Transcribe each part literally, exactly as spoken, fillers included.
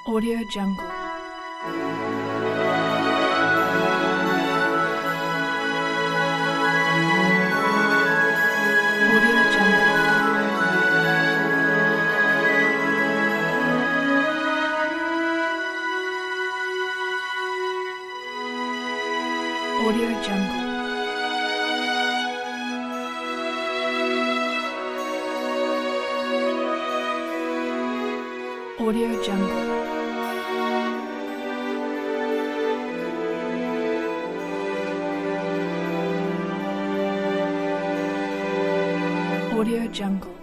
Audio Jungle. Audio Jungle. Audio Jungle. Audio Jungle. Audio Jungle.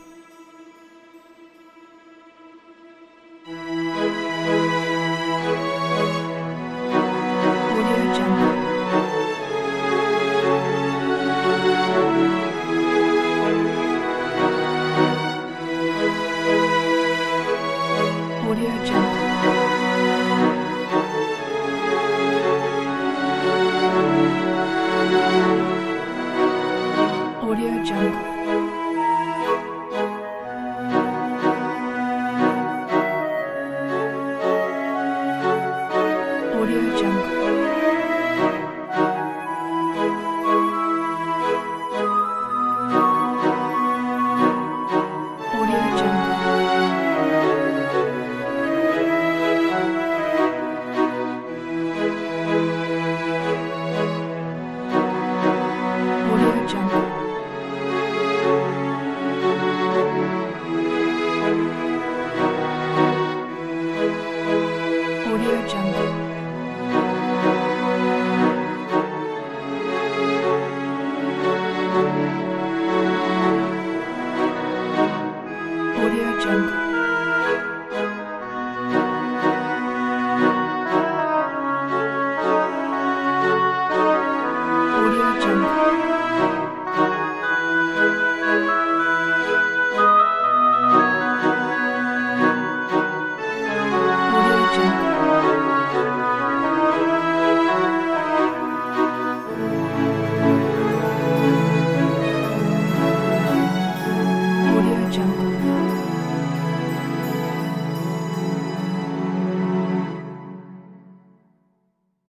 Audio Jungle. Audio Jungle. Audio Jungle. Audio Jungle. Audio Jungle. Audio Jungle. Audio Jungle. Audio Jungle. Audio Jungle.